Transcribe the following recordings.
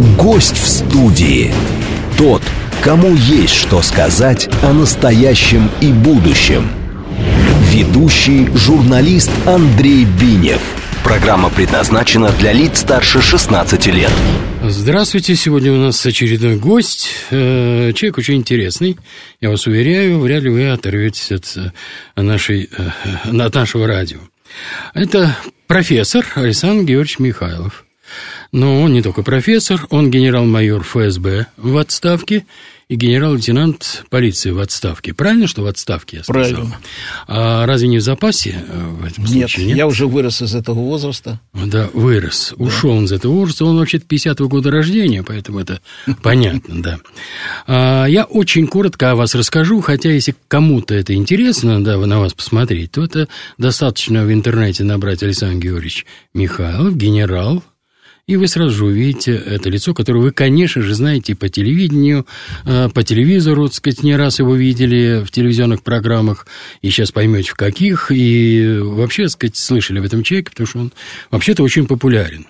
Гость в студии. Тот, кому есть что сказать о настоящем и будущем. Ведущий журналист Андрей Бинев. Программа предназначена для лиц старше 16 лет. Здравствуйте, сегодня у нас очередной гость. Человек очень интересный. Я вас уверяю, вряд ли вы оторветесь от нашего радио. Это профессор Александр Георгиевич Михайлов. Но он не только профессор, он генерал-майор ФСБ в отставке и генерал-лейтенант полиции в отставке. Правильно, что в отставке, я сказал? Правильно. А разве не в запасе в этом случае? Нет, я уже вырос из этого возраста. Да, вырос. Да. Ушел он из этого возраста. Он вообще-то 50-го года рождения, поэтому это понятно, да. Я очень коротко о вас расскажу, хотя если кому-то это интересно, да, на вас посмотреть, то это достаточно в интернете набрать Александр Георгиевич Михайлов, генерал, и вы сразу же увидите это лицо, которое вы, конечно же, знаете по телевидению, по телевизору, так сказать, не раз его видели в телевизионных программах, и сейчас поймете в каких, и вообще, так сказать, слышали об этом человеке, потому что он вообще-то очень популярен.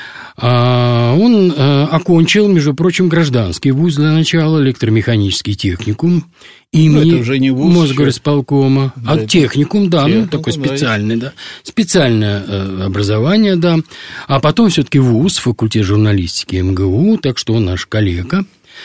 Он окончил, между прочим, гражданский вуз для начала, электромеханический техникум имени Мосгорисполкома. Да, техникум, да, техникум, такой специальный, да. Специальное образование, да. А потом все-таки вуз, факультет журналистики МГУ, так что он наш коллега.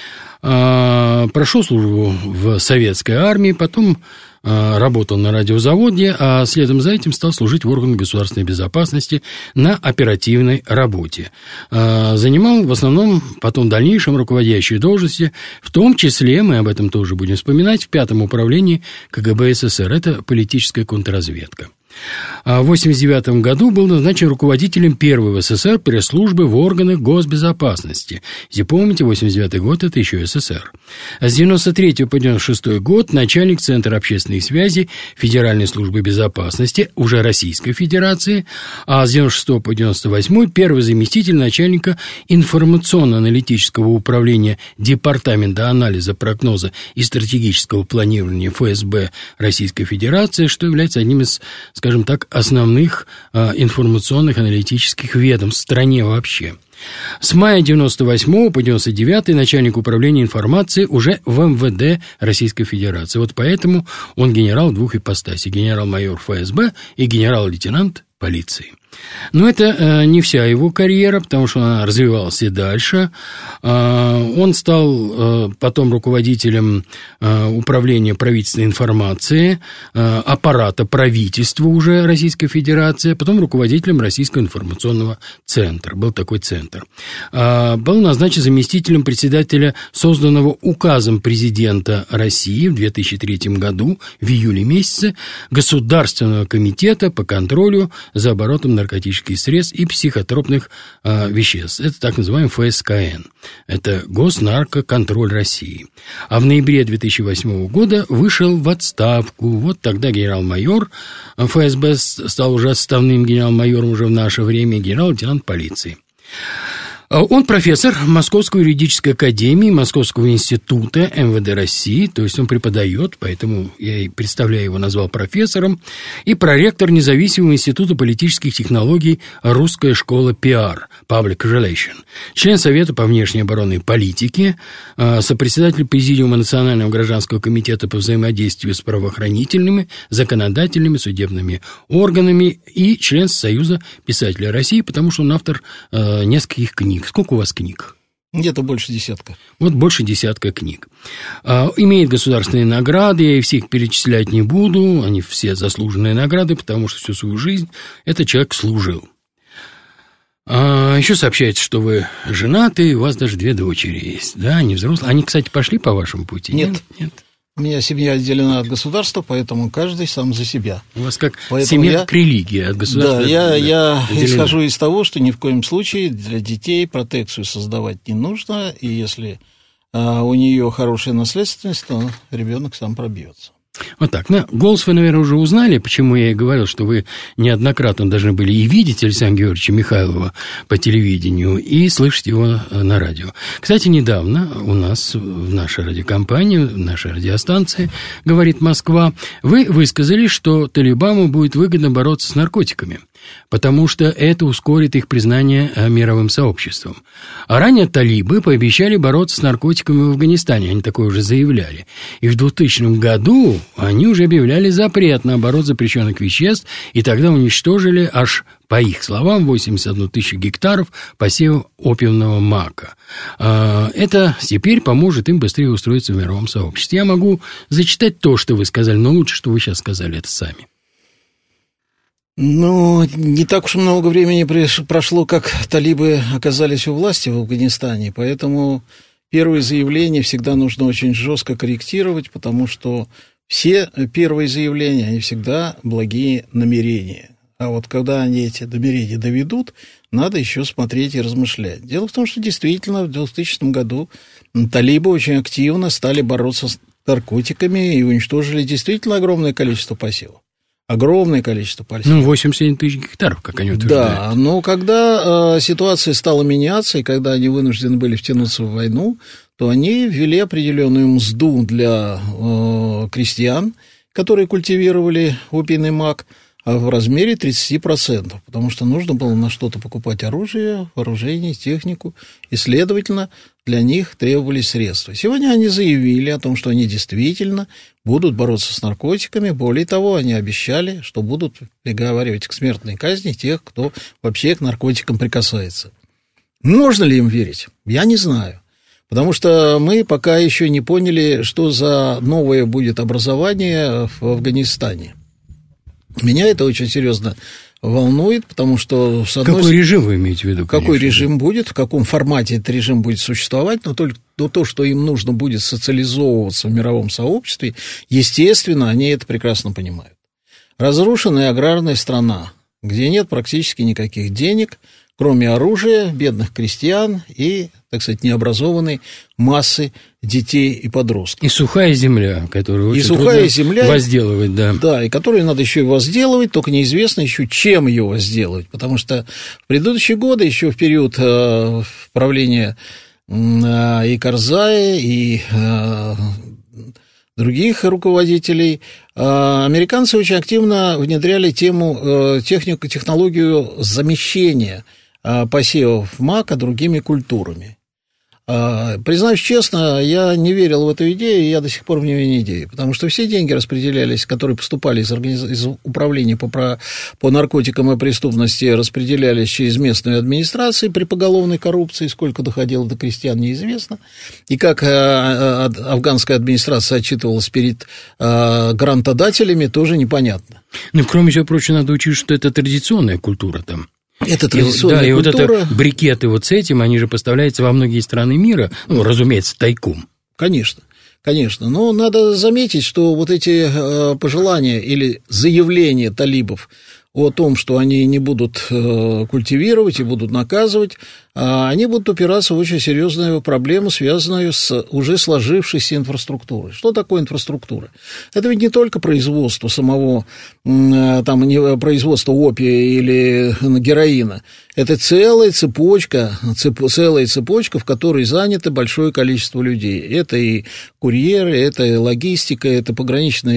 Прошел службу в советской армии, потом работал на радиозаводе, а следом за этим стал служить в органах государственной безопасности на оперативной работе. Занимал в основном потом в дальнейшем руководящие должности, в том числе, мы об этом тоже будем вспоминать, в 5-м управлении КГБ СССР. Это политическая контрразведка. В 1989 году был назначен руководителем первой в СССР пресс-службы в органах госбезопасности. Если помните, 1989 год – это еще СССР. С 1993 по 1996 год начальник Центра общественных связей Федеральной службы безопасности, уже Российской Федерации, а с 1996 по 1998 первый заместитель начальника информационно-аналитического управления Департамента анализа, прогноза и стратегического планирования ФСБ Российской Федерации, что является одним из, скажем так, основных информационных аналитических ведомств в стране вообще. С мая 1998 по 1999 начальник управления информацией уже в МВД Российской Федерации. Вот поэтому он генерал в двух ипостасях: генерал-майор ФСБ и генерал-лейтенант полиции. Но это не вся его карьера, потому что она развивалась и дальше. Он стал потом руководителем управления правительственной информации, аппарата правительства уже Российской Федерации, потом руководителем Российского информационного центра. Был такой центр. Был назначен заместителем председателя, созданного указом президента России в 2003 году, в июле месяце, Государственного комитета по контролю за оборотом наркотических средств и психотропных веществ. Это так называемый ФСКН. Это Госнаркоконтроль России. А в ноябре 2008 года вышел в отставку. Вот тогда генерал-майор ФСБ стал уже отставным генерал-майором уже в наше время, генерал-лейтенант полиции. Он профессор Московской юридической академии, Московского института МВД России, то есть он преподает, поэтому я и представляю его, назвал профессором, и проректор независимого института политических технологий Русская школа ПИАР, Public Relation, член Совета по внешней оборонной политике, сопредседатель Президиума Национального гражданского комитета по взаимодействию с правоохранительными, законодательными, судебными органами и член Союза писателей России, потому что он автор нескольких книг. Сколько у вас книг? Где-то больше десятка. Вот больше десятка книг. Имеет государственные награды, я их всех перечислять не буду, они все заслуженные награды, потому что всю свою жизнь этот человек служил. Еще сообщается, что вы женаты, у вас даже 2 дочери есть, да, они взрослые. Они, кстати, пошли по вашему пути? Нет. У меня семья отделена от государства, поэтому каждый сам за себя. У вас как семья, как религия от государства. Да, я исхожу из того, что ни в коем случае для детей протекцию создавать не нужно, и если у нее хорошая наследственность, то ребенок сам пробьется. Вот так. Голос вы, наверное, уже узнали, почему я и говорил, что вы неоднократно должны были и видеть Александра Георгиевича Михайлова по телевидению, и слышать его на радио. Кстати, недавно у нас в нашей радиокомпании, в нашей радиостанции «Говорит Москва», вы высказали, что талибану будет выгодно бороться с наркотиками, потому что это ускорит их признание мировым сообществом. А ранее талибы пообещали бороться с наркотиками в Афганистане, они такое уже заявляли. И в 2000 году они уже объявляли запрет на оборот запрещенных веществ, и тогда уничтожили аж, по их словам, 81 тысячу гектаров посевов опиумного мака. Это теперь поможет им быстрее устроиться в мировом сообществе. Я могу зачитать то, что вы сказали, но лучше, что вы сейчас сказали это сами. Ну, не так уж много времени прошло, как талибы оказались у власти в Афганистане, поэтому первые заявления всегда нужно очень жестко корректировать, потому что все первые заявления, они всегда благие намерения. А вот когда они эти намерения доведут, надо еще смотреть и размышлять. Дело в том, что действительно в 2000 году талибы очень активно стали бороться с наркотиками и уничтожили действительно огромное количество посевов. Огромное количество посевов. 87 тысяч гектаров, как они утверждают. Да, но когда ситуация стала меняться, и когда они вынуждены были втянуться в войну, то они ввели определенную мзду для крестьян, которые культивировали опийный мак, в размере 30%, потому что нужно было на что-то покупать оружие, вооружение, технику, и, следовательно, для них требовались средства. Сегодня они заявили о том, что они действительно будут бороться с наркотиками. Более того, они обещали, что будут приговаривать к смертной казни тех, кто вообще к наркотикам прикасается. Можно ли им верить? Я не знаю. Потому что мы пока еще не поняли, что за новое будет образование в Афганистане. Меня это очень серьезно волнует, потому что... Какой режим вы имеете в виду? Какой режим будет, в каком формате этот режим будет существовать, но только то, что им нужно будет социализовываться в мировом сообществе, естественно, они это прекрасно понимают. Разрушенная аграрная страна, где нет практически никаких денег, кроме оружия, бедных крестьян и, так сказать, необразованной массы детей и подростков. И сухая земля, которую очень трудно возделывать, да. Да, и которую надо еще и возделывать, только неизвестно еще, чем ее возделывать, потому что в предыдущие годы, еще в период правления и Карзая, и других руководителей, американцы очень активно внедряли технологию замещения посевов мака другими культурами. Признаюсь честно, я не верил в эту идею, и я до сих пор в нее не верю, потому что все деньги распределялись, которые поступали из управления по наркотикам и преступности, распределялись через местную администрацию при поголовной коррупции, сколько доходило до крестьян, неизвестно, и как афганская администрация отчитывалась перед грантодателями, тоже непонятно. Ну, кроме всего прочего, надо учить, что это традиционная культура там. Это традиционная культура. И вот это брикеты вот с этим, они же поставляются во многие страны мира, ну, разумеется, тайком. Конечно, конечно. Но надо заметить, что вот эти пожелания или заявления талибов о том, что они не будут культивировать и будут наказывать, они будут упираться в очень серьезную проблему, связанную с уже сложившейся инфраструктурой. Что такое инфраструктура? Это ведь не только производство самого, там, производство опия или героина. Это целая цепочка, в которой занято большое количество людей. Это и курьеры, это и логистика, это пограничные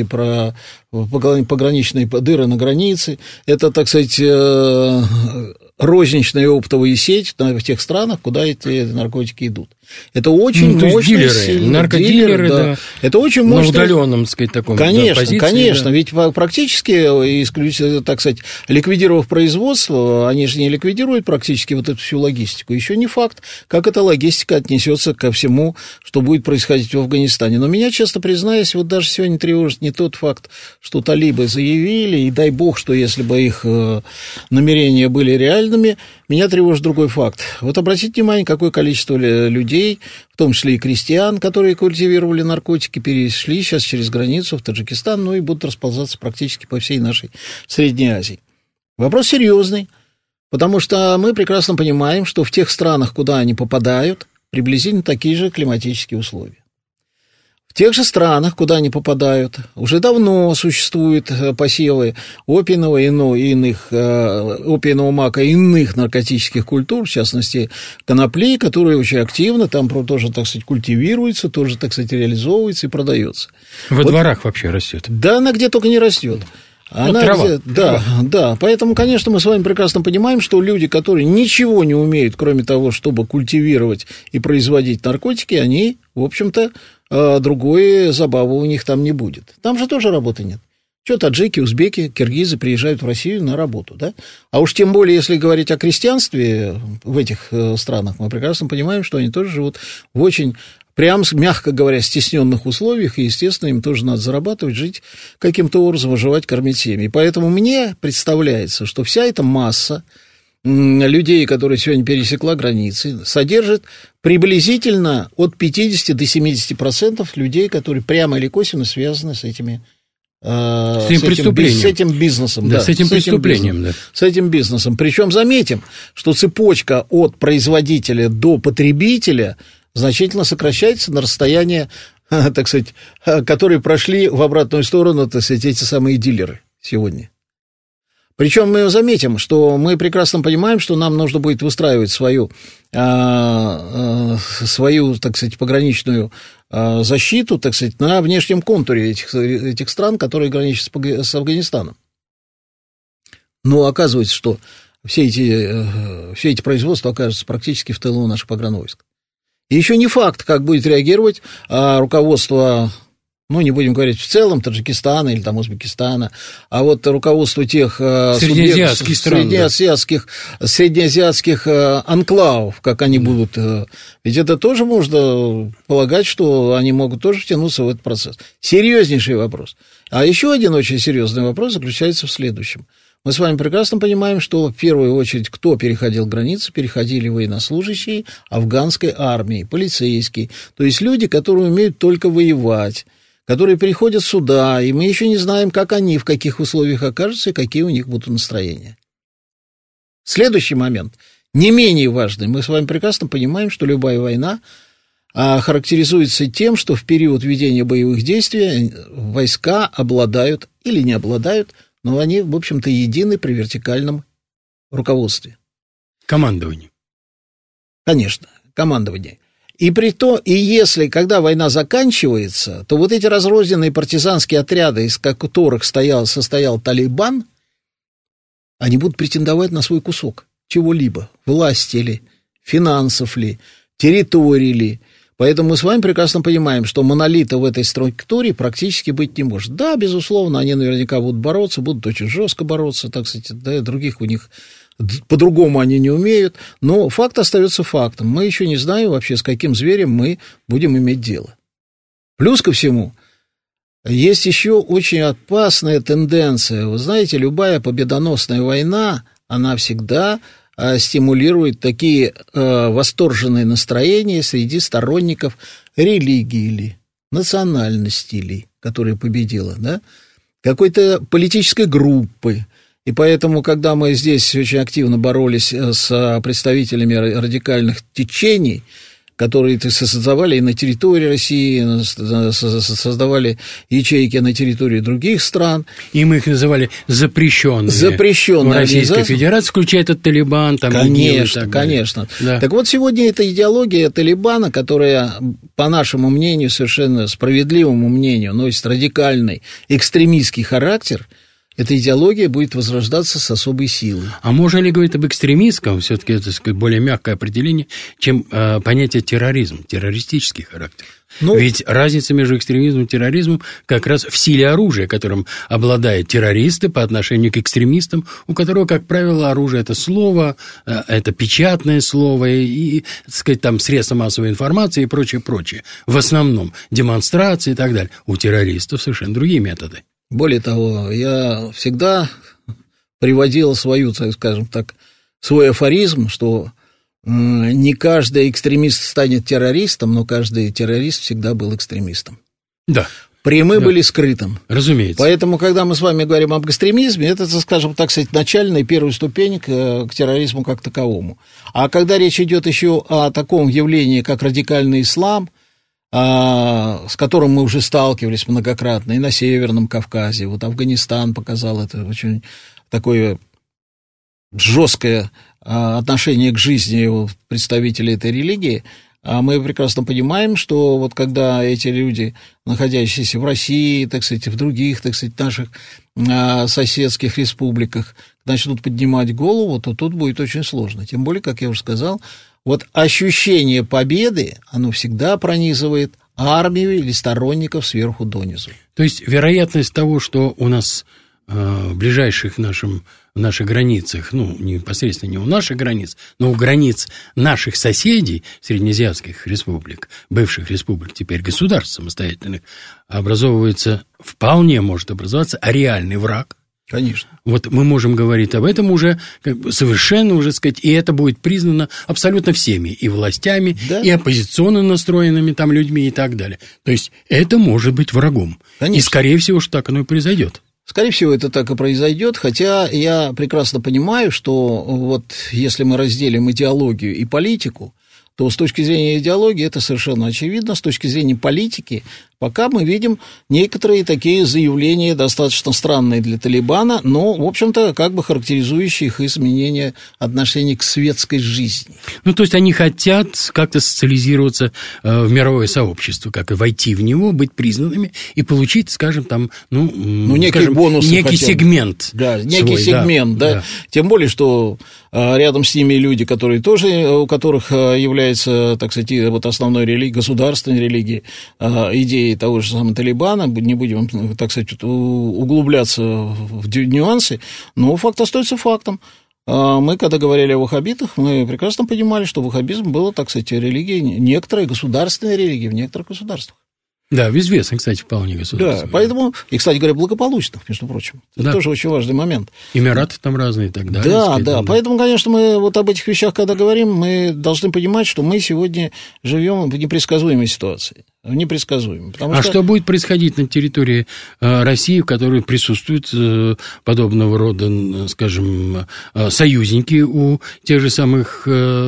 дыры на границе, это, так сказать, розничная оптовая сеть в тех странах, куда эти наркотики идут. Это очень мощные дилеры, наркодилеры, да. Это очень мощно. На удаленном, так сказать, таком позиции. Конечно, да. Ведь практически, так сказать, ликвидировав производство, они же не ликвидируют практически вот эту всю логистику. Еще не факт, как эта логистика отнесется ко всему, что будет происходить в Афганистане. Но меня, честно признаюсь, вот даже сегодня тревожит не тот факт, что талибы заявили, и дай бог, что если бы их намерения были реальными, меня тревожит другой факт. Вот обратите внимание, какое количество людей, в том числе и крестьян, которые культивировали наркотики, перешли сейчас через границу в Таджикистан, ну и будут расползаться практически по всей нашей Средней Азии. Вопрос серьезный, потому что мы прекрасно понимаем, что в тех странах, куда они попадают, приблизительно такие же климатические условия. В тех же странах, куда они попадают, уже давно существуют посевы опийного мака и иных наркотических культур, в частности, конопли, которые очень активно там тоже, так сказать, культивируются, тоже, так сказать, реализовываются и продаются. Во дворах вообще растет. Да, она где только не растет. Трава. Да, поэтому, конечно, мы с вами прекрасно понимаем, что люди, которые ничего не умеют, кроме того, чтобы культивировать и производить наркотики, они, в общем-то, другой забавы у них там не будет. Там же тоже работы нет. Что таджики, узбеки, киргизы приезжают в Россию на работу, да? А уж тем более, если говорить о крестьянстве в этих странах, мы прекрасно понимаем, что они тоже живут в очень, прям, мягко говоря, стесненных условиях, и, естественно, им тоже надо зарабатывать, жить каким-то образом, выживать, кормить семьи. Поэтому мне представляется, что вся эта масса людей, которые сегодня пересекла границы, содержит приблизительно от 50 до 70% людей, которые прямо или косвенно связаны с этим бизнесом. Да, с этим преступлением. Да. С этим бизнесом. Причем заметим, что цепочка от производителя до потребителя значительно сокращается на расстояние, так сказать, которые прошли в обратную сторону, так сказать, эти самые дилеры сегодня. Причем мы заметим, что мы прекрасно понимаем, что нам нужно будет выстраивать свою, так сказать, пограничную защиту, так сказать, на внешнем контуре этих стран, которые граничат с Афганистаном. Но оказывается, что все эти производства окажутся практически в тылу наших погранвойск. И еще не факт, как будет реагировать руководство, ну, не будем говорить в целом, Таджикистана или там Узбекистана, а вот руководство тех среднеазиатских анклавов, как они будут. Ведь это тоже можно полагать, что они могут тоже втянуться в этот процесс. Серьезнейший вопрос. А еще один очень серьезный вопрос заключается в следующем. Мы с вами прекрасно понимаем, что в первую очередь, кто переходил границы, переходили военнослужащие афганской армии, полицейские, то есть люди, которые умеют только воевать, которые приходят сюда, и мы еще не знаем, как они, в каких условиях окажутся и какие у них будут настроения. Следующий момент, не менее важный. Мы с вами прекрасно понимаем, что любая война характеризуется тем, что в период ведения боевых действий войска обладают или не обладают, но они, в общем-то, едины при вертикальном руководстве. Командовании. Конечно, командование. И если, когда война заканчивается, то вот эти разрозненные партизанские отряды, из которых состоял Талибан, они будут претендовать на свой кусок чего-либо, власти ли, финансов ли, территории ли. Поэтому мы с вами прекрасно понимаем, что монолита в этой структуре практически быть не может. Да, безусловно, они наверняка будут бороться, будут очень жестко бороться, так сказать, да, других у них по-другому они не умеют, но факт остается фактом. Мы еще не знаем вообще, с каким зверем мы будем иметь дело. Плюс ко всему, есть еще очень опасная тенденция. Вы знаете, любая победоносная война, она всегда стимулирует такие восторженные настроения среди сторонников религии ли, национальности ли, которая победила, да, какой-то политической группы. И поэтому, когда мы здесь очень активно боролись с представителями радикальных течений, которые создавали и на территории России, создавали ячейки на территории других стран. И мы их называли запрещенные. Запрещенные в Российской Федерации, включая этот Талибан. Там, конечно, конечно. Да. Так вот, сегодня эта идеология Талибана, которая, по нашему мнению, совершенно справедливому мнению, носит радикальный экстремистский характер, эта идеология будет возрождаться с особой силой. А можно ли говорить об экстремистском, все-таки это, так сказать, более мягкое определение, чем понятие терроризм, террористический характер? Ведь разница между экстремизмом и терроризмом как раз в силе оружия, которым обладают террористы по отношению к экстремистам, у которого, как правило, оружие – это слово, это печатное слово и, так сказать, там средства массовой информации и прочее, прочее. В основном демонстрации и так далее. У террористов совершенно другие методы. Более того, я всегда приводил свой афоризм, что не каждый экстремист станет террористом, но каждый террорист всегда был экстремистом. Да. Прямым или скрытым. Разумеется. Поэтому, когда мы с вами говорим об экстремизме, это, скажем так сказать, начальная первая ступень к терроризму как таковому. А когда речь идет еще о таком явлении, как радикальный ислам, с которым мы уже сталкивались многократно и на Северном Кавказе. Вот Афганистан показал это очень такое жесткое отношение к жизни представителей этой религии. А мы прекрасно понимаем, что вот когда эти люди, находящиеся в России, так сказать, в других, так сказать, наших соседских республиках, начнут поднимать голову, то тут будет очень сложно. Тем более, как я уже сказал, вот ощущение победы, оно всегда пронизывает армию или сторонников сверху донизу. То есть вероятность того, что у нас в ближайших наших границах, ну, непосредственно не у наших границ, но у границ наших соседей, среднеазиатских республик, бывших республик, теперь государств самостоятельных, вполне может образоваться реальный враг. Конечно. Вот мы можем говорить об этом уже совершенно, уже сказать, и это будет признано абсолютно всеми, и властями, да, и оппозиционно настроенными там людьми и так далее. То есть это может быть врагом. Конечно. И, скорее всего, что так оно и произойдет. Скорее всего, это так и произойдет, хотя я прекрасно понимаю, что вот если мы разделим идеологию и политику, то с точки зрения идеологии это совершенно очевидно, с точки зрения политики пока мы видим некоторые такие заявления, достаточно странные для Талибана, но, в общем-то, как бы характеризующие их изменение отношений к светской жизни. Ну, то есть они хотят как-то социализироваться в мировое сообщество, как и войти в него, быть признанными и получить, скажем, там, некий бонус, некий сегмент. Да, некий сегмент, да. Тем более, что рядом с ними люди, которые тоже, у которых является, так сказать, вот основной религией, государственной религией, идеей того же самого Талибана, не будем, так сказать, углубляться в нюансы, но факт остается фактом. Мы, когда говорили о ваххабитах, мы прекрасно понимали, что ваххабизм был, так сказать, религией, некоторые государственные религии в некоторых государствах. Да, известно, кстати, вполне государство. Да, поэтому, и, кстати говоря, благополучных, между прочим. Это тоже очень важный момент. Эмираты там разные и так далее. Да, да, поэтому, конечно, мы вот об этих вещах, когда говорим, мы должны понимать, что мы сегодня живем в непредсказуемой ситуации. Непредсказуемо. Что будет происходить на территории России, в которой присутствуют подобного рода, скажем, союзники у тех же самых,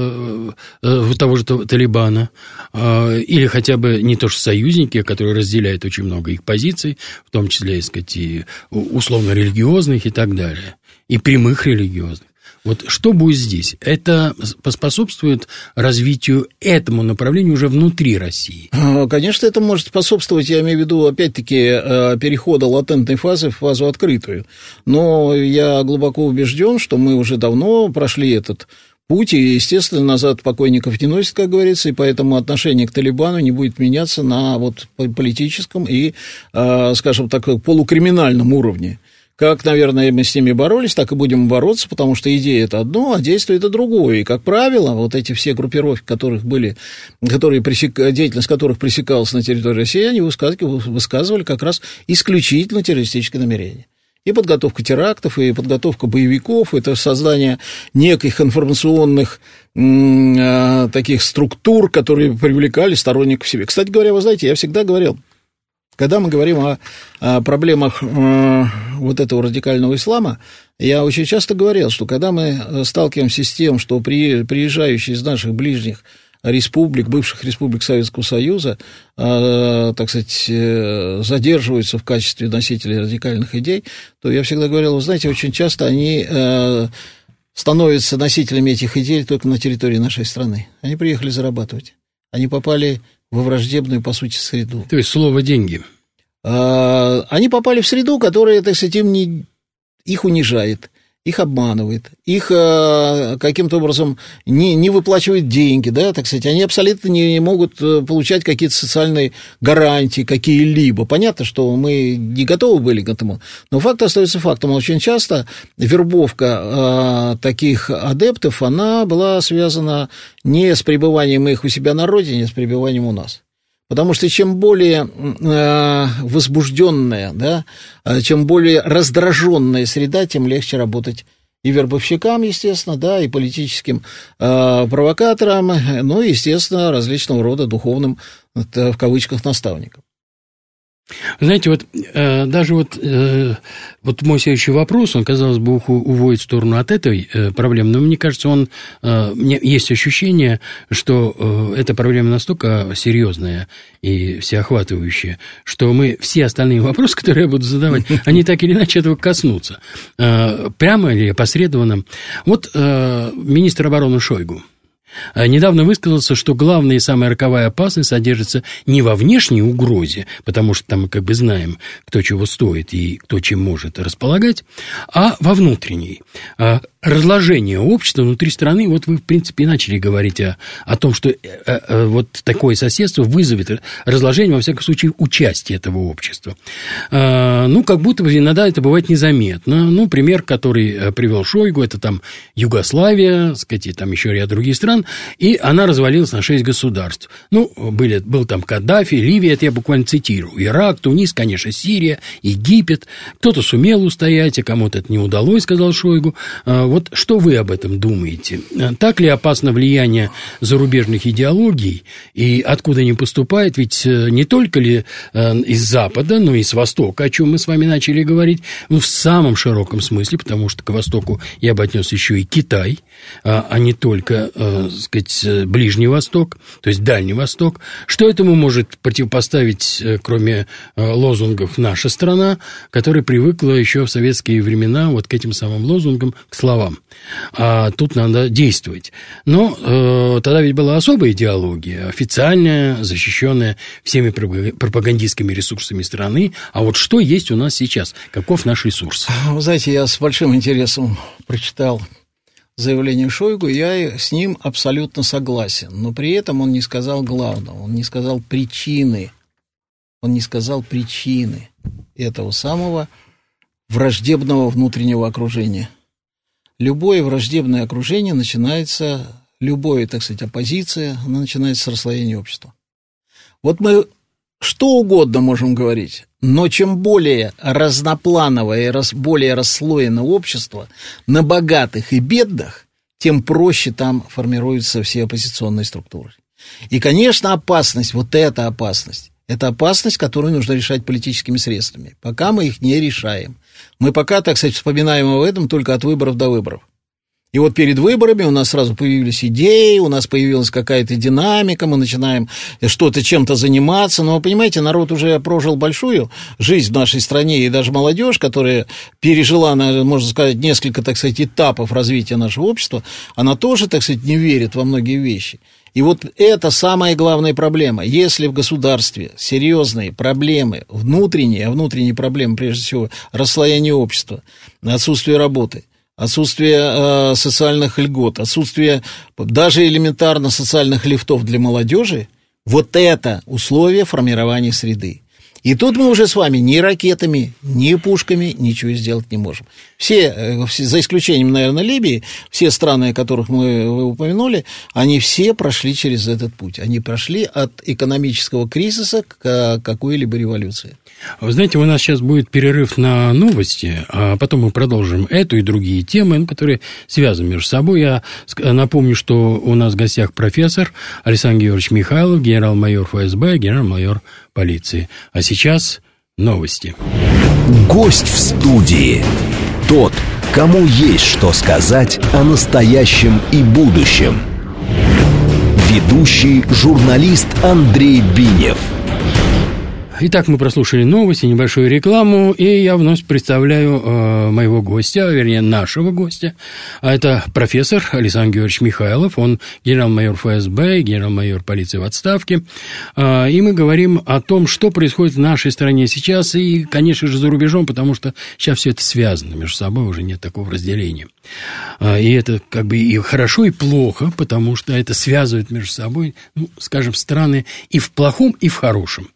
того же Талибана, или хотя бы не то что союзники, которые разделяют очень много их позиций, в том числе, так сказать, и условно-религиозных и так далее, и прямых религиозных. Вот что будет здесь? Это поспособствует развитию этому направлению уже внутри России? Конечно, это может способствовать, я имею в виду, опять-таки, перехода латентной фазы в фазу открытую. Но я глубоко убежден, что мы уже давно прошли этот путь, и, естественно, назад покойников не носит, как говорится, и поэтому отношение к Талибану не будет меняться на вот политическом и, скажем так, полукриминальном уровне. Как, наверное, мы с ними боролись, так и будем бороться, потому что идея – это одно, а действие – это другое. И, как правило, вот эти все группировки, деятельность которых пресекалась на территории России, они высказывали как раз исключительно террористические намерения. И подготовка терактов, и подготовка боевиков, это создание неких информационных таких структур, которые привлекали сторонников к себе. Кстати говоря, вы знаете, я всегда говорил, когда мы говорим о проблемах вот этого радикального ислама, я очень часто говорил, что когда мы сталкиваемся с тем, что приезжающие из наших ближних республик, бывших республик Советского Союза, так сказать, задерживаются в качестве носителей радикальных идей, то я всегда говорил, вы знаете, очень часто они становятся носителями этих идей только на территории нашей страны. Они приехали зарабатывать. Они попали во враждебную, по сути, среду. То есть слово «деньги». Они попали в среду, которая, так сказать, их унижает, их обманывает, их каким-то образом не выплачивает деньги, да, так сказать, они абсолютно не могут получать какие-то социальные гарантии какие-либо. Понятно, что мы не готовы были к этому, но факт остается фактом. Очень часто вербовка таких адептов, она была связана не с пребыванием их у себя на родине, а с пребыванием у нас. Потому что чем более возбужденная, да, чем более раздраженная среда, тем легче работать и вербовщикам, естественно, да, и политическим провокаторам, ну и, естественно, различного рода духовным, в кавычках, наставникам. Знаете, вот даже вот мой следующий вопрос, он, казалось бы, уводит в сторону от этой проблемы, но мне кажется, у меня есть ощущение, что эта проблема настолько серьезная и всеохватывающая, что мы все остальные вопросы, которые я буду задавать, они так или иначе этого коснутся. Прямо или опосредованно. Вот министр обороны Шойгу недавно высказался, что главная и самая роковая опасность содержится не во внешней угрозе, потому что там мы как бы знаем, кто чего стоит и кто чем может располагать, а во внутренней. Разложение общества внутри страны, вот вы, в принципе, и начали говорить о том, что вот такое соседство вызовет разложение, во всяком случае, участие этого общества. Ну, как будто бы иногда это бывает незаметно. Ну, пример, который привел Шойгу, это там Югославия, так сказать, и там еще ряд других стран, и она развалилась на 6 государств. Ну, был там Каддафи, Ливия, это я буквально цитирую, Ирак, Тунис, конечно, Сирия, Египет. Кто-то сумел устоять, а кому-то это не удалось, сказал Шойгу. Вот что вы об этом думаете? Так ли опасно влияние зарубежных идеологий и откуда они поступают? Ведь не только ли из Запада, но и с Востока, о чем мы с вами начали говорить, ну, в самом широком смысле, потому что к Востоку я бы отнес еще и Китай, а не только, так сказать, Ближний Восток, то есть Дальний Восток. Что этому может противопоставить, кроме лозунгов, наша страна, которая привыкла еще в советские времена вот к этим самым лозунгам, к словам? А тут надо действовать. Но тогда ведь была особая идеология, официальная, защищенная всеми пропагандистскими ресурсами страны. А вот что есть у нас сейчас? Каков наш ресурс? Вы знаете, я с большим интересом прочитал заявление Шойгу, я с ним абсолютно согласен. Но при этом он не сказал главного, он не сказал причины. Он не сказал причины этого самого враждебного внутреннего окружения. Любое враждебное окружение начинается, любая, так сказать, оппозиция, она начинается с расслоения общества. Вот мы что угодно можем говорить, но чем более разноплановое и более расслоено общество на богатых и бедных, тем проще там формируются все оппозиционные структуры. И, конечно, опасность, вот эта опасность, это опасность, которую нужно решать политическими средствами. Пока мы их не решаем. Мы пока, так сказать, вспоминаем об этом только от выборов до выборов. И вот перед выборами у нас сразу появились идеи, у нас появилась какая-то динамика, мы начинаем что-то чем-то заниматься. Но, вы понимаете, народ уже прожил большую жизнь в нашей стране, и даже молодежь, которая пережила, можно сказать, несколько, так сказать, этапов развития нашего общества, она тоже, так сказать, не верит во многие вещи. И вот это самая главная проблема. Если в государстве серьезные проблемы внутренние, а внутренние проблемы, прежде всего, расслоение общества, отсутствие работы, отсутствие социальных льгот, отсутствие даже элементарно социальных лифтов для молодежи, вот это условие формирования среды. И тут мы уже с вами ни ракетами, ни пушками ничего сделать не можем. Все, за исключением, наверное, Либии, все страны, о которых вы упомянули, они все прошли через этот путь. Они прошли от экономического кризиса к какой-либо революции. Вы знаете, у нас сейчас будет перерыв на новости, а потом мы продолжим эту и другие темы, которые связаны между собой. Я напомню, что у нас в гостях профессор Александр Георгиевич Михайлов, генерал-майор ФСБ, генерал-майор полиции. А сейчас новости. Гость в студии. Тот, кому есть что сказать о настоящем и будущем. Ведущий журналист Андрей Бинев. Итак, мы прослушали новости, небольшую рекламу, и я вновь представляю моего гостя, вернее, нашего гостя. Это профессор Александр Георгиевич Михайлов, он генерал-майор ФСБ, генерал-майор полиции в отставке. И мы говорим о том, что происходит в нашей стране сейчас, и, конечно же, за рубежом, потому что сейчас все это связано между собой, уже нет такого разделения. И это как бы и хорошо, и плохо, потому что это связывает между собой, ну, скажем, страны и в плохом, и в хорошем.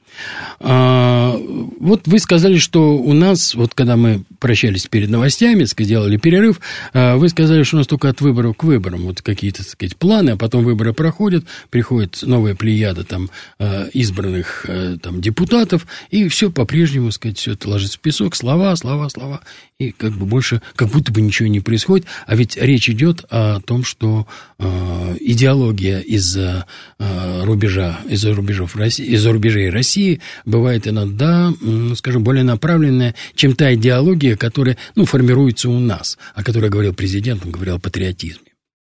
Вот вы сказали, что у нас, вот когда мы прощались перед новостями, делали перерыв, вы сказали, что у нас только от выборов к выборам вот какие-то, так сказать, планы, а потом выборы проходят, приходит новая плеяда там избранных там депутатов, и все по-прежнему, так сказать, все это ложится в песок, слова, и как бы больше, как будто бы ничего не происходит, а ведь речь идет о том, что идеология из-за рубежей России России бывает иногда, скажем, более направленная, чем та идеология, которая, формируется у нас, о которой говорил президент, он говорил о патриотизме.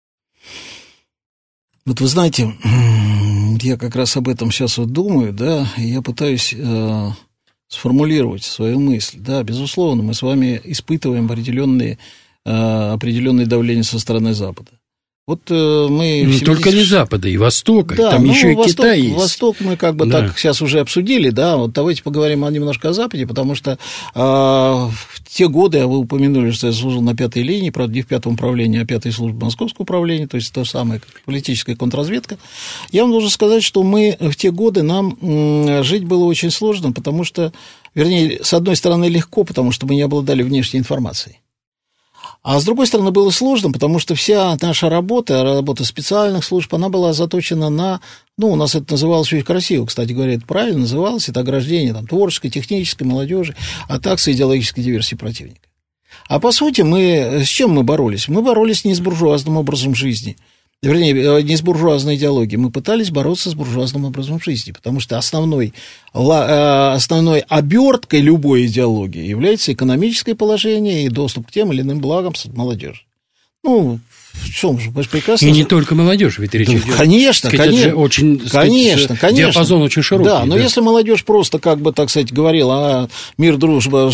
Вот вы знаете, я как раз об этом сейчас вот думаю, да, и я пытаюсь сформулировать свою мысль. Да, безусловно, мы с вами испытываем определенные давления со стороны Запада. Вот мы... Не только не Запада, и Востока, да, там еще и Китай есть. Восток мы так сейчас уже обсудили, да, вот давайте поговорим немножко о Западе, потому что в те годы, вы упомянули, что я служил на 5-й линии, правда, не в 5-м управлении, а 5-й службе Московского управления, то есть то самое, как политическая контрразведка. Я вам должен сказать, что мы в те годы, нам жить было очень сложно, потому что, вернее, с одной стороны легко, потому что мы не обладали внешней информацией. А с другой стороны, было сложно, потому что вся наша работа специальных служб, она была заточена на, у нас это называлось очень красиво, кстати говоря, это правильно называлось, это ограждение творческой, технической, молодежи, атак с идеологической диверсией противника. А по сути, с чем мы боролись? Мы боролись не с буржуазным образом жизни, вернее, не с буржуазной идеологией, мы пытались бороться с буржуазным образом жизни, потому что основной оберткой любой идеологии является экономическое положение и доступ к тем или иным благам молодежи. В чем же, мы же прекрасно... И не только молодежь, ведь речь идет. Конечно, конечно. Диапазон очень широкий. Да, но если молодежь просто, говорила дружба,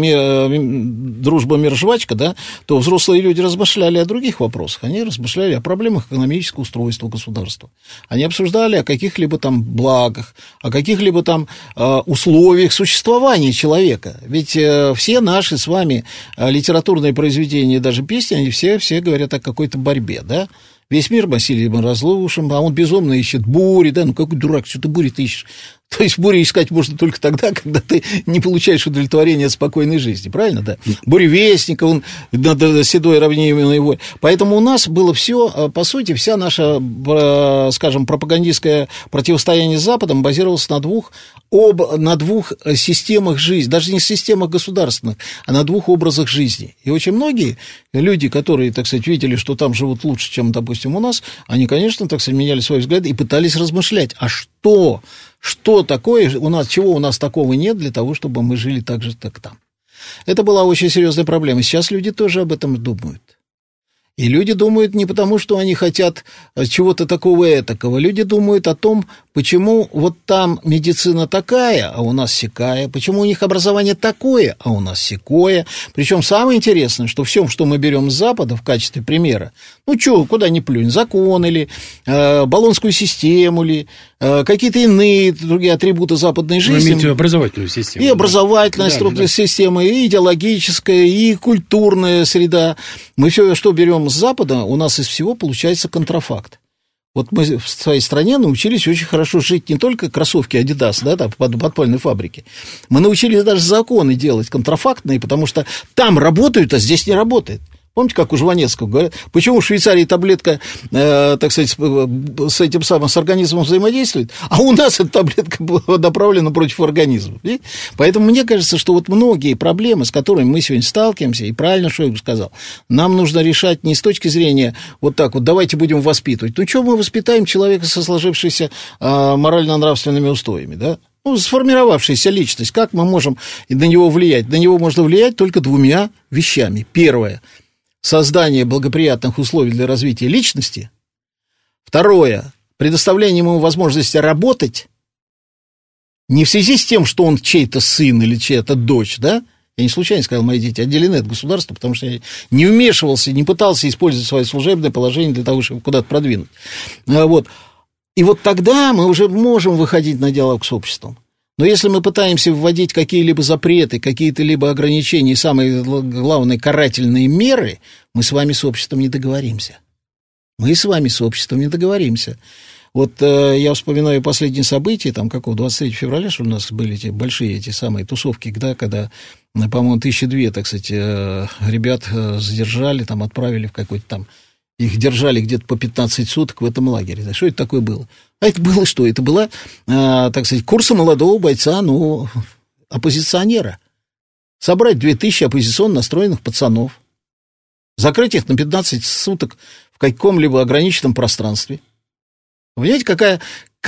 мир, жвачка, да, то взрослые люди размышляли о других вопросах. Они размышляли о проблемах экономического устройства государства. Они обсуждали о каких-либо благах, о каких-либо условиях существования человека. Ведь все наши с вами литературные произведения, даже песни, они все говорят о какой-то борьбе, да? Весь мир Василием разрушен, а он безумно ищет бури, да? Какой дурак, что ты бури ты ищешь? То есть бури искать можно только тогда, когда ты не получаешь удовлетворения от спокойной жизни, правильно, да? Буревестник, он над седой равнинной волей. Поэтому у нас было все, по сути, вся наша, скажем, пропагандистское противостояние с Западом базировалось на двух системах жизни, даже не системах государственных, а на двух образах жизни. И очень многие люди, которые, видели, что там живут лучше, чем, допустим, у нас, они, конечно, меняли свои взгляды и пытались размышлять, а что такое у нас, чего у нас такого нет для того, чтобы мы жили так же, как там. Это была очень серьезная проблема. Сейчас люди тоже об этом думают. И люди думают не потому, что они хотят чего-то такого этакого. Люди думают о том, почему вот там медицина такая, а у нас сякая, почему у них образование такое, а у нас сякое. Причем самое интересное, что всем, что мы берем с Запада в качестве примера, куда ни плюнь, закон или Болонскую систему, или какие-то иные другие атрибуты западной жизни. Вы имеете образовательную систему. И образовательная система, и идеологическая, и культурная среда. Мы все, что берем с Запада, у нас из всего получается контрафакт. Вот мы в своей стране научились очень хорошо жить не только кроссовки Adidas, да, подпольной фабрики. Мы научились даже законы делать контрафактные, потому что там работают, а здесь не работает. Помните, как у Жванецкого говорят, почему в Швейцарии таблетка, с этим самым, с организмом взаимодействует, а у нас эта таблетка была направлена против организма. Видите? Поэтому мне кажется, что вот многие проблемы, с которыми мы сегодня сталкиваемся, и правильно Шойгу сказал, нам нужно решать не с точки зрения давайте будем воспитывать. Что мы воспитаем человека со сложившимися морально-нравственными устоями, да? Сформировавшаяся личность, как мы можем на него влиять? На него можно влиять только двумя вещами. Первое – создание благоприятных условий для развития личности. Второе – предоставление ему возможности работать не в связи с тем, что он чей-то сын или чья-то дочь, да? Я не случайно сказал, мои дети отделены от государства, потому что я не вмешивался, не пытался использовать свое служебное положение для того, чтобы куда-то продвинуть. И вот тогда мы уже можем выходить на диалог с обществом. Но если мы пытаемся вводить какие-либо запреты, какие-то либо ограничения и, самое главное, карательные меры, мы с вами с обществом не договоримся. Вот я вспоминаю последние события, 23 февраля, что у нас были эти большие самые тусовки, да, когда, по-моему, 1200, ребят задержали, отправили в какой-то их держали где-то по 15 суток в этом лагере. Что это такое было? А это было что? Это была, курсы молодого бойца, оппозиционера. Собрать 2000 оппозиционно настроенных пацанов, закрыть их на 15 суток в каком-либо ограниченном пространстве. Вы понимаете,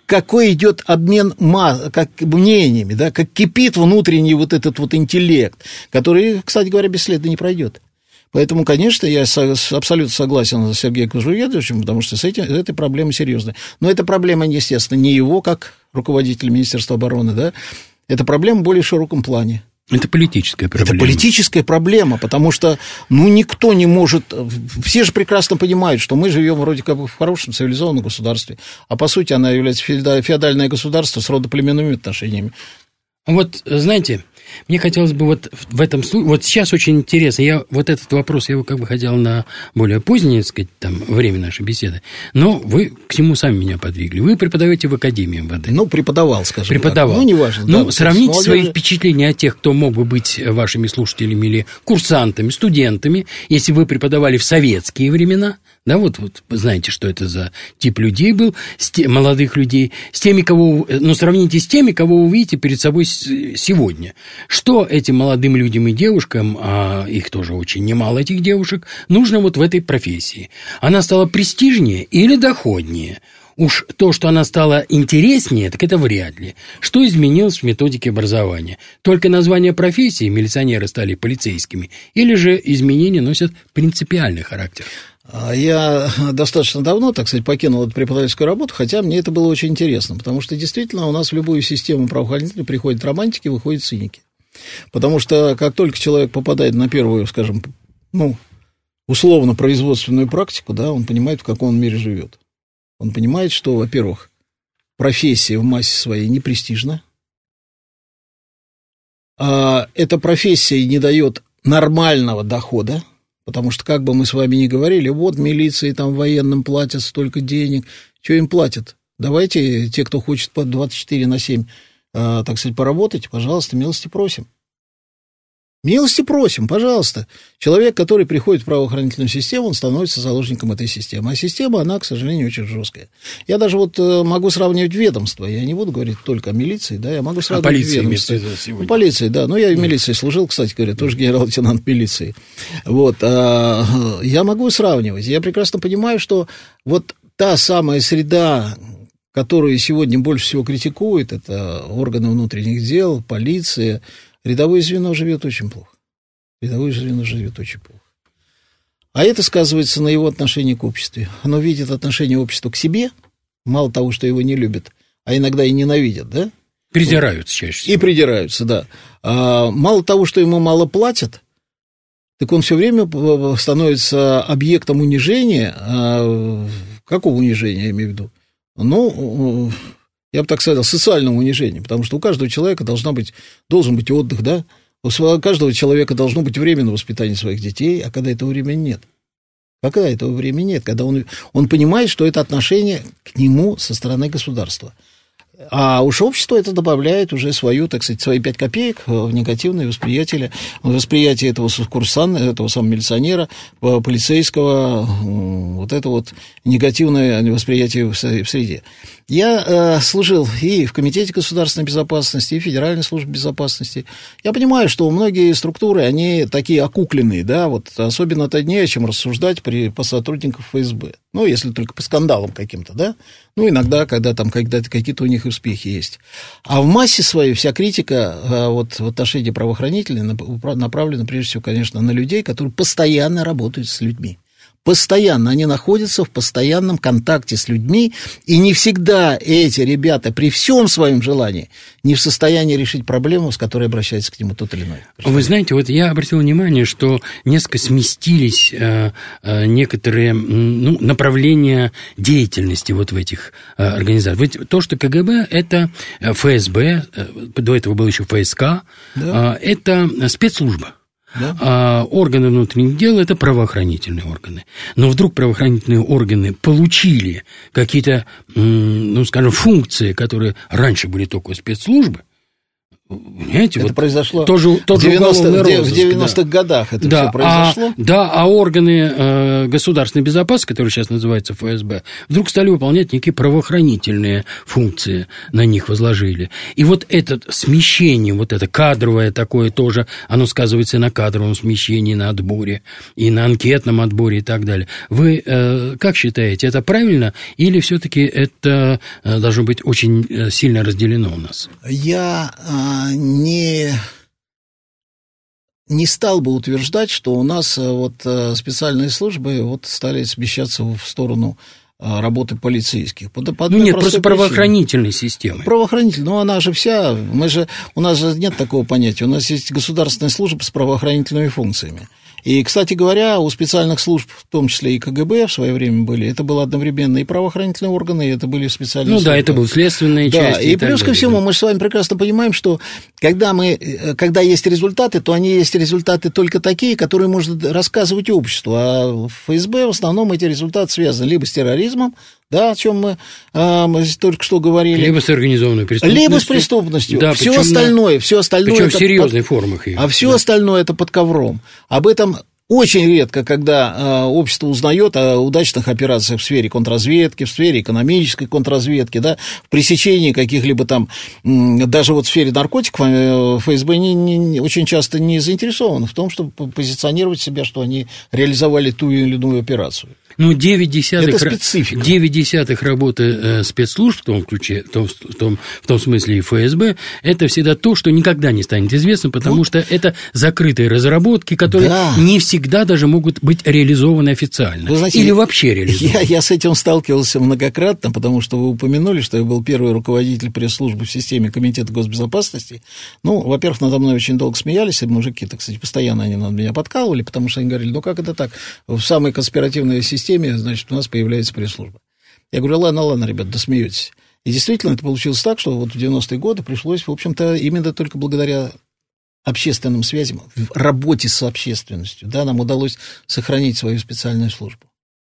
какой идет обмен мнениями, да, как кипит внутренний вот этот вот интеллект, который, кстати говоря, бесследно не пройдет. Поэтому, конечно, я абсолютно согласен с Сергеем Кожугетовичем, потому что этой проблема серьезная. Но эта проблема, естественно, не его, как руководителя Министерства обороны, да, это проблема в более широком плане. Это политическая проблема. Это политическая проблема, потому что, никто не может... Все же прекрасно понимают, что мы живем вроде как в хорошем цивилизованном государстве, а по сути она является феодальное государство с родоплеменными отношениями. Вот, знаете, мне хотелось бы вот в этом случае... Вот сейчас очень интересно, я вот этот вопрос, я его как бы хотел на более позднее, так сказать, там, время нашей беседы, но вы к нему сами меня подвигли. Вы преподаете в Академии МВД. Преподавал, скажем так. Неважно. Сравните свои впечатления от тех, кто мог бы быть вашими слушателями или курсантами, студентами, если вы преподавали в советские времена. Да, вот знаете, что это за тип людей был, молодых людей, с теми, сравните с теми, кого вы видите перед собой сегодня. Что этим молодым людям и девушкам, а их тоже очень немало, этих девушек, нужно вот в этой профессии? Она стала престижнее или доходнее? Уж то, что она стала интереснее, так это вряд ли. Что изменилось в методике образования? Только название профессии, милиционеры стали полицейскими, или же изменения носят принципиальный характер? Я достаточно давно, так сказать, покинул эту преподавательскую работу, хотя мне это было очень интересно, потому что действительно у нас в любую систему правоохранительную приходят романтики, выходят циники. Потому что как только человек попадает на первую, скажем, условно производственную практику, да, он понимает, в каком он мире живет. Он понимает, что, во-первых, профессия в массе своей не престижна, эта профессия не дает нормального дохода. Потому что, как бы мы с вами ни говорили, вот милиции там военным платят столько денег, что им платят? Давайте те, кто хочет по 24/7, так сказать, поработать, пожалуйста, милости просим. Милости просим, пожалуйста. Человек, который приходит в правоохранительную систему, он становится заложником этой системы. А система, она, к сожалению, очень жесткая. Я даже могу сравнивать ведомства. Я не буду говорить только о милиции, да, я могу сравнивать ведомства. Полиция, да. Я и в милиции служил, кстати говоря, тоже генерал-лейтенант милиции. Я могу сравнивать. Я прекрасно понимаю, что вот та самая среда, которую сегодня больше всего критикуют, это органы внутренних дел, полиция. Рядовое звено живет очень плохо. А это сказывается на его отношении к обществу. Оно видит отношение общества к себе, мало того, что его не любят, а иногда и ненавидят, да? Придираются чаще всего. И придираются, да. Мало того, что ему мало платят, так он все время становится объектом унижения. Какого унижения, я имею в виду? Я бы так сказал, социального унижения, потому что у каждого человека должен быть отдых, да, у каждого человека должно быть время на воспитание своих детей, а когда этого времени нет? Когда он понимает, что это отношение к нему со стороны государства. А уж общество это добавляет уже свои 5 копеек в негативное восприятие этого курсанта, этого самого милиционера, полицейского, негативное восприятие в среде. Я служил и в Комитете государственной безопасности, и в Федеральной службе безопасности. Я понимаю, что многие структуры, они такие окукленные, да, особенно-то не о чем рассуждать по сотрудникам ФСБ. Если только по скандалам каким-то, да. Иногда, когда какие-то у них успехи есть. А в массе своей вся критика в отношении правоохранителей направлена, прежде всего, конечно, на людей, которые постоянно работают с людьми. Постоянно, они находятся в постоянном контакте с людьми, и не всегда эти ребята при всем своем желании не в состоянии решить проблему, с которой обращается к нему тот или иной. Вы знаете, я обратил внимание, что несколько сместились некоторые направления деятельности в этих организациях. Ведь то, что КГБ, это ФСБ, до этого был еще ФСК, да. Это спецслужба. Да? А органы внутренних дел – это правоохранительные органы. Но вдруг правоохранительные органы получили какие-то, функции, которые раньше были только у спецслужбы, Понимаете, это вот произошло тот же в 90-х да. годах это да, все произошло. А органы государственной безопасности, которые сейчас называются ФСБ, вдруг стали выполнять некие правоохранительные функции, на них возложили. И вот это смещение, вот это кадровое такое тоже, оно сказывается и на кадровом смещении, на отборе, и на анкетном отборе и так далее. Вы как считаете, это правильно или все-таки это должно быть очень сильно разделено у нас? Я не стал бы утверждать, что у нас вот специальные службы вот стали смещаться в сторону работы полицейских. Нет, просто правоохранительной системы. Правоохранительная, но она же вся, у нас же нет такого понятия, у нас есть государственная служба с правоохранительными функциями. И, кстати говоря, у специальных служб, в том числе и КГБ в свое время были, это было одновременно и правоохранительные органы, и это были специальные службы. Да, это были следственные части. И плюс ко всему, мы же с вами прекрасно понимаем, что когда есть результаты, то они есть результаты только такие, которые можно рассказывать обществу. А в ФСБ в основном эти результаты связаны либо с терроризмом, да, о чем мы только что говорили. Либо с организованной преступностью. Либо с преступностью. Да, все остальное. Причем в серьезных формах ее. А все остальное это под ковром. Об этом очень редко, когда общество узнает о удачных операциях в сфере контрразведки, в сфере экономической контрразведки, да, в пресечении каких-либо там, даже вот в сфере наркотиков ФСБ очень часто не заинтересованы в том, чтобы позиционировать себя, что они реализовали ту или иную операцию. Ну, 9/10 это специфика. 9/10 работы спецслужб, в том ключе, в том смысле и ФСБ, это всегда то, что никогда не станет известно, потому что это закрытые разработки, которые не всегда даже могут быть реализованы официально. Вы знаете, или вообще реализованы. Я с этим сталкивался многократно, потому что вы упомянули, что я был первый руководитель пресс-службы в системе Комитета госбезопасности. Ну, во-первых, надо мной очень долго смеялись, и мужики, так сказать, постоянно они над меня подкалывали, потому что они говорили, ну, как это так? В самой конспиративной системе, значит, у нас появляется пресс-служба. Я говорю, ладно, ребят, да смеетесь. И действительно, это получилось так, что вот в 90-е годы пришлось, в общем-то, именно только благодаря общественным связям, в работе с общественностью, да, нам удалось сохранить свою специальную службу.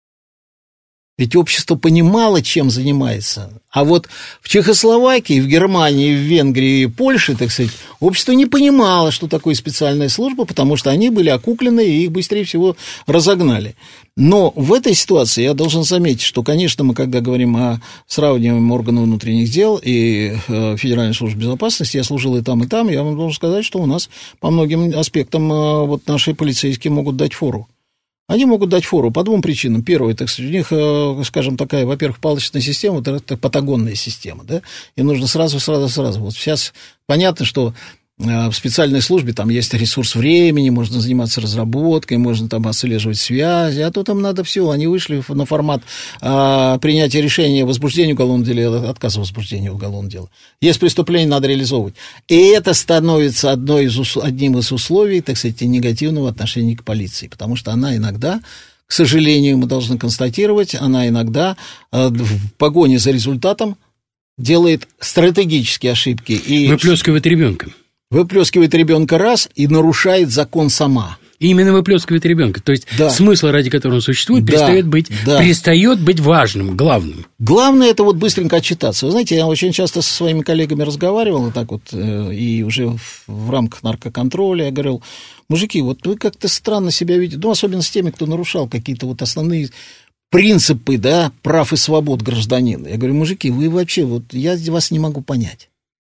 Ведь общество понимало, чем занимается. А вот в Чехословакии, в Германии, в Венгрии и Польше, так сказать, общество не понимало, что такое специальная служба, потому что они были окуклены, и их быстрее всего разогнали. Но в этой ситуации я должен заметить, что, конечно, мы, когда сравниваем органы внутренних дел и Федеральную службу безопасности, я служил и там, я вам должен сказать, что у нас по многим аспектам вот наши полицейские могут дать фору. Они могут дать фору по двум причинам. Первое, так сказать, у них, скажем, такая, во-первых, палочная система, это патагонная система, да, им нужно сразу. Вот сейчас понятно, что в специальной службе там есть ресурс времени, можно заниматься разработкой, можно там отслеживать связи, а то там надо все. Они вышли на формат принятия решения о возбуждении уголовного дела или отказа в возбуждении уголовного дела. Есть преступление, надо реализовывать. И это становится одним из условий, так сказать, негативного отношения к полиции, потому что она иногда, к сожалению, мы должны констатировать, она иногда в погоне за результатом делает стратегические ошибки. И выплескивает ребенка. Выплескивает ребенка раз и нарушает закон сама. И именно выплескивает ребенка. То есть смысл, ради которого он существует, перестает быть важным, главным. Главное это вот быстренько отчитаться. Вы знаете, я очень часто со своими коллегами разговаривал, и так вот, и уже в рамках наркоконтроля я говорил, мужики, вот вы как-то странно себя видите, ну, особенно с теми, кто нарушал какие-то вот основные принципы, да, прав и свобод гражданина. Я говорю, мужики, вы вообще, вот я вас не могу понять.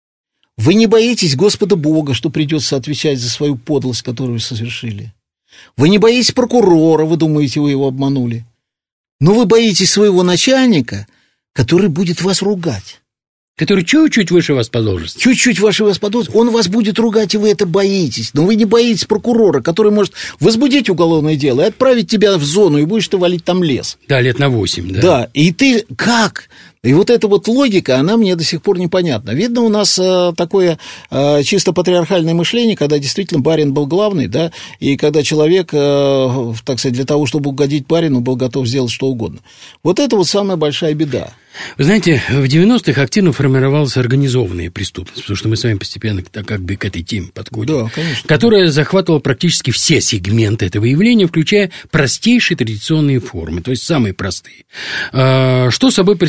Вы не боитесь Господа Бога, что придется отвечать за свою подлость, которую вы совершили. Вы не боитесь прокурора, вы думаете, вы его обманули. Но вы боитесь своего начальника, который будет вас ругать. Который чуть-чуть выше вас по должности. Чуть-чуть выше вас по должности. Он вас будет ругать, и вы это боитесь. Но вы не боитесь прокурора, который может возбудить уголовное дело и отправить тебя в зону, и будешь ты валить там лес. Да, лет на 8, да. Да, и ты как? И вот эта вот логика, она мне до сих пор непонятна. Видно, у нас такое чисто патриархальное мышление, когда действительно барин был главный, да, и когда человек, так сказать, для того, чтобы угодить барину, был готов сделать что угодно. Вот это вот самая большая беда. Вы знаете, в 90-х активно формировалась организованная преступность, потому что мы с вами постепенно как бы к этой теме подходим, да, конечно, которая захватывала практически все сегменты этого явления, включая простейшие традиционные формы, то есть самые простые. Что собой представляет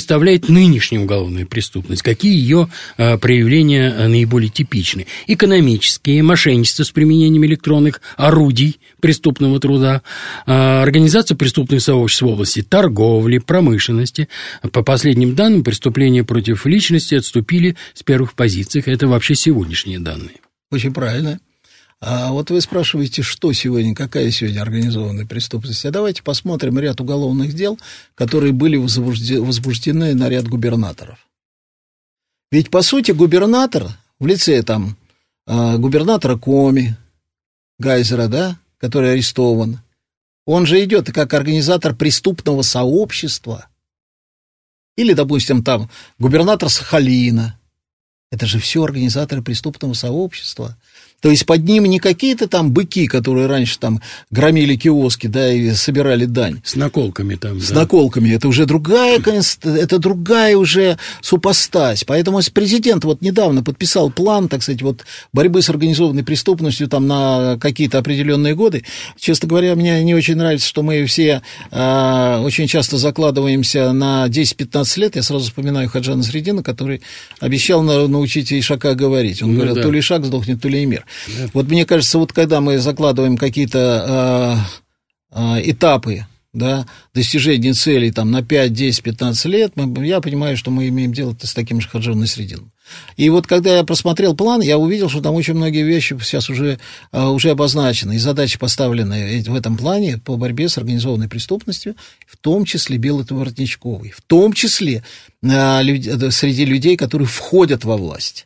определить нынешнюю уголовную преступность, какие ее проявления наиболее типичны. Экономические, мошенничество с применением электронных орудий преступного труда, организация преступных сообществ в области торговли, промышленности. По последним данным, преступления против личности отступили с первых позиций. Это вообще сегодняшние данные. Очень правильно. А вот вы спрашиваете, что сегодня, какая сегодня организованная преступность. А давайте посмотрим ряд уголовных дел, которые были возбуждены на ряд губернаторов. Ведь, по сути, губернатор в лице там губернатора Коми, Гайзера, да, который арестован, он же идет как организатор преступного сообщества. Или, допустим, там губернатор Сахалина. Это же все организаторы преступного сообщества. То есть под ним не какие-то там быки, которые раньше там громили киоски, да, и собирали дань. С наколками там. С наколками. Это уже другая уже супостась. Поэтому президент вот недавно подписал план, так сказать, вот борьбы с организованной преступностью там на какие-то определенные годы. Честно говоря, мне не очень нравится, что мы все очень часто закладываемся на 10-15 лет. Я сразу вспоминаю Хаджана Средина, который обещал научить Ишака говорить. Он говорил, то ли Ишак сдохнет, то ли Эмир. Да. Вот мне кажется, вот когда мы закладываем какие-то этапы, да, достижения целей там, на 5, 10, 15 лет, я понимаю, что мы имеем дело с таким же Хаджаном Насредином. И вот когда я просмотрел план, я увидел, что там очень многие вещи сейчас уже обозначены, и задачи поставлены в этом плане по борьбе с организованной преступностью, в том числе беловоротничковой, в том числе среди людей, которые входят во власть.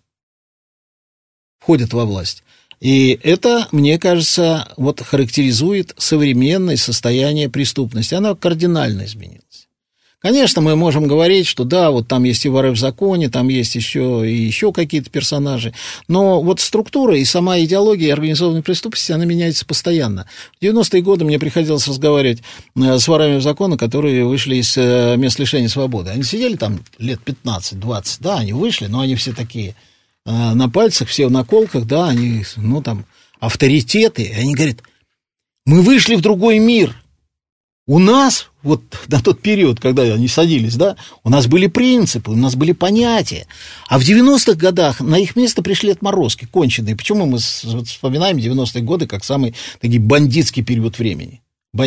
И это, мне кажется, вот характеризует современное состояние преступности. Оно кардинально изменилось. Конечно, мы можем говорить, что да, вот там есть и воры в законе, там есть еще какие-то персонажи, но вот структура и сама идеология организованной преступности, она меняется постоянно. В 90-е годы мне приходилось разговаривать с ворами в законе, которые вышли из мест лишения свободы. Они сидели там лет 15-20, да, они вышли, но они все такие... на пальцах, все в наколках, да, они, ну, там, авторитеты, и они говорят, мы вышли в другой мир. У нас, вот на тот период, когда они садились, да, у нас были принципы, у нас были понятия. А в 90-х годах на их место пришли отморозки, конченые. Почему мы вспоминаем 90-е годы как самый такой бандитский период времени?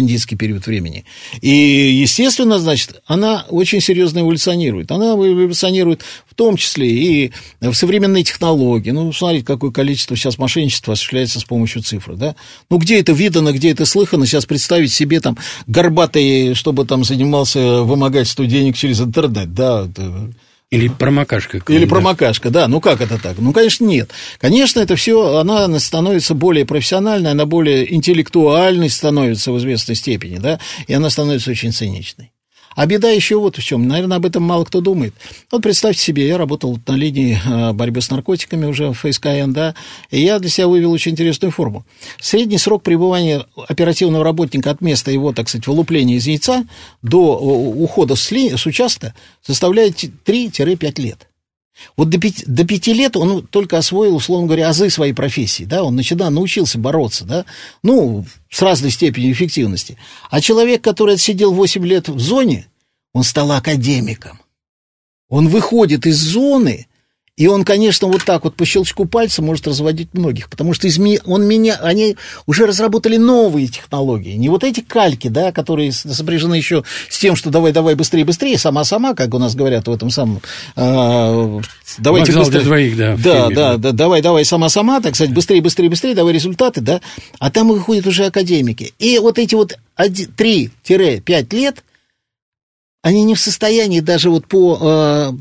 И, естественно, значит, она очень серьезно эволюционирует. Она эволюционирует в том числе и в современные технологии. Ну, смотрите, какое количество сейчас мошенничества осуществляется с помощью цифр, да? Ну, где это видано, где это слыхано, сейчас представить себе там горбатый, чтобы там занимался вымогательством денег через интернет, да, Или промокашка. Или промокашка, да. Ну, как это так? Ну, конечно, нет. Конечно, это все, она становится более профессиональной, она более интеллектуальной становится в известной степени, да, и она становится очень циничной. А беда еще вот в чем. Наверное, об этом мало кто думает. Вот представьте себе, я работал на линии борьбы с наркотиками уже в ФСКН, да, и я для себя вывел очень интересную форму. Средний срок пребывания оперативного работника от места его, так сказать, вылупления из яйца до ухода с участка составляет 3-5 лет. Вот до 5 лет он только освоил, условно говоря, азы своей профессии, да, он научился бороться, да, ну, с разной степенью эффективности. А человек, который отсидел 8 лет в зоне, он стал академиком. Он выходит из зоны, и он, конечно, вот так вот по щелчку пальца может разводить многих, потому что они уже разработали новые технологии, не вот эти кальки, да, которые сопряжены еще с тем, что давай, быстрее, сама, как у нас говорят в этом самом... давайте вокзал для двоих, да. Да, давай, сама, так сказать, быстрее, давай результаты, да, а там выходят уже академики. И вот эти вот 3-5 лет, они не в состоянии даже вот по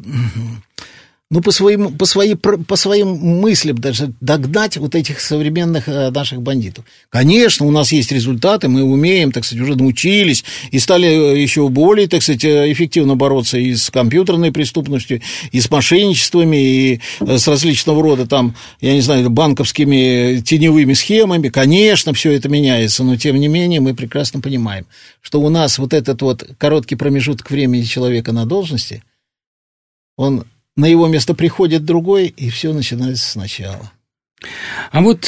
своим мыслям даже догнать вот этих современных наших бандитов. Конечно, у нас есть результаты, мы умеем, так сказать, уже научились и стали еще более, так сказать, эффективно бороться и с компьютерной преступностью, и с мошенничествами, и с различного рода там, я не знаю, банковскими теневыми схемами. Конечно, все это меняется, но тем не менее мы прекрасно понимаем, что у нас вот этот вот короткий промежуток времени человека на должности, на его место приходит другой, и все начинается сначала. А вот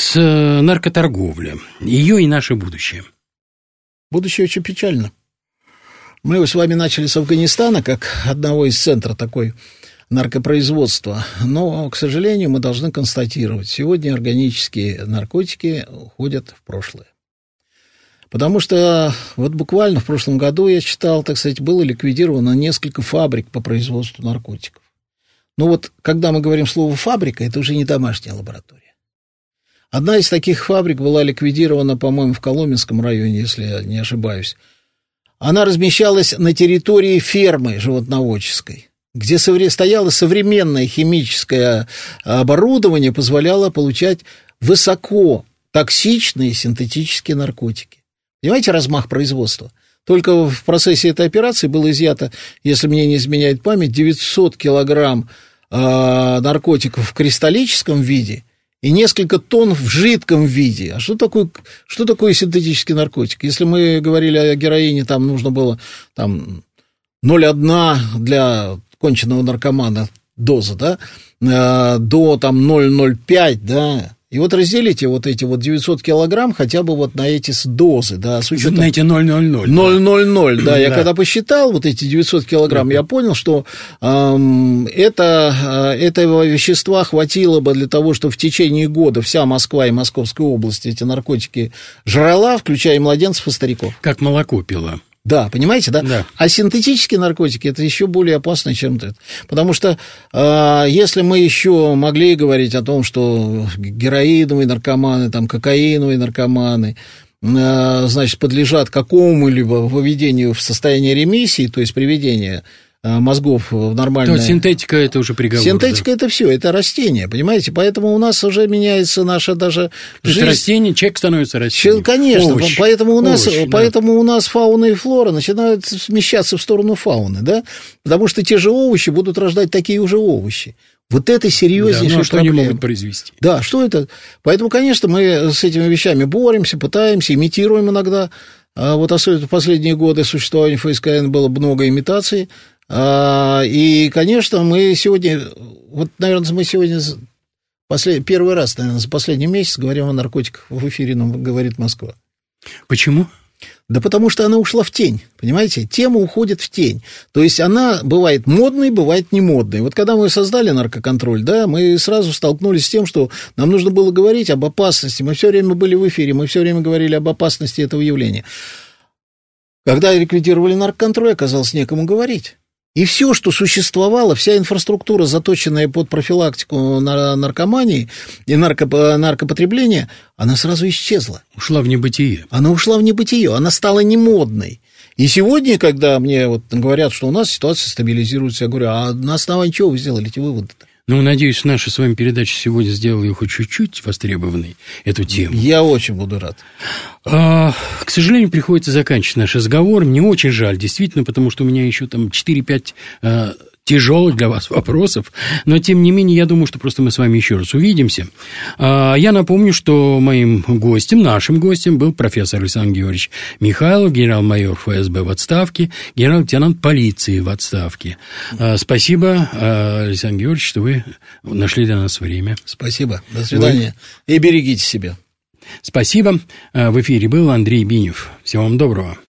наркоторговля, ее и наше будущее. Будущее очень печально. Мы с вами начали с Афганистана, как одного из центров такой наркопроизводства, но, к сожалению, мы должны констатировать, сегодня органические наркотики уходят в прошлое. Потому что вот буквально в прошлом году я читал, так сказать, было ликвидировано несколько фабрик по производству наркотиков. Но вот когда мы говорим слово «фабрика», это уже не домашняя лаборатория. Одна из таких фабрик была ликвидирована, по-моему, в Коломенском районе, если я не ошибаюсь. Она размещалась на территории фермы животноводческой, где стояло современное химическое оборудование, позволяло получать высокотоксичные синтетические наркотики. Понимаете, размах производства? Только в процессе этой операции было изъято, если мне не изменяет память, 900 килограмм наркотиков в кристаллическом виде и несколько тонн в жидком виде. А что такое синтетический наркотик? Если мы говорили о героине, там нужно было 0,1 для конченного наркомана доза, да, до 0,05, да. И вот разделите вот эти вот 900 килограмм хотя бы вот на эти дозы, да, с учетом... На эти 0,00. 0,00, да. Я когда посчитал вот эти 900 килограмм, я понял, что этого вещества хватило бы для того, чтобы в течение года вся Москва и Московская область эти наркотики жрала, включая младенцев и стариков. Как молоко пила. Да, понимаете, да? Да. А синтетические наркотики – это еще более опасно, чем это. Потому что если мы еще могли говорить о том, что героиновые наркоманы, там, кокаиновые наркоманы, значит, подлежат какому-либо выведению в состояние ремиссии, то есть приведения мозгов в нормальное... То синтетика – это уже приговор. Синтетика – это все, это растение, понимаете? Поэтому у нас уже меняется наша даже жизнь. Растение, человек становится растением. Конечно, поэтому у нас фауна и флора начинают смещаться в сторону фауны, да? Потому что те же овощи будут рождать такие уже овощи. Вот это серьезнейшая что проблема. они могут произвести? Да, что это? Поэтому, конечно, мы с этими вещами боремся, пытаемся, имитируем иногда. Вот особенно в последние годы существования ФСКН было много имитаций. И, конечно, мы сегодня, первый раз, наверное, за последний месяц говорим о наркотиках в эфире, нам говорит Москва. Почему? Да потому что она ушла в тень, понимаете? Тема уходит в тень. То есть она бывает модной, бывает не модной. Вот когда мы создали наркоконтроль, да, мы сразу столкнулись с тем, что нам нужно было говорить об опасности. Мы все время были в эфире, мы все время говорили об опасности этого явления. Когда ликвидировали наркоконтроль, оказалось некому говорить. И все, что существовало, вся инфраструктура, заточенная под профилактику наркомании и наркопотребления, она сразу исчезла. Ушла в небытие. Она ушла в небытие, она стала немодной. И сегодня, когда мне вот говорят, что у нас ситуация стабилизируется, я говорю, а на основании чего вы сделали эти выводы-то? Ну, надеюсь, наша с вами передача сегодня сделала ее хоть чуть-чуть востребованной, эту тему. Я очень буду рад. К сожалению, приходится заканчивать наш разговор. Мне очень жаль, действительно, потому что у меня еще там 4-5 тяжелых для вас вопросов, но, тем не менее, я думаю, что просто мы с вами еще раз увидимся. Я напомню, что моим гостем, нашим гостем был профессор Александр Георгиевич Михайлов, генерал-майор ФСБ в отставке, генерал-лейтенант полиции в отставке. Спасибо, Александр Георгиевич, что вы нашли для нас время. Спасибо, до свидания. И берегите себя. Спасибо. В эфире был Андрей Бинев. Всего вам доброго.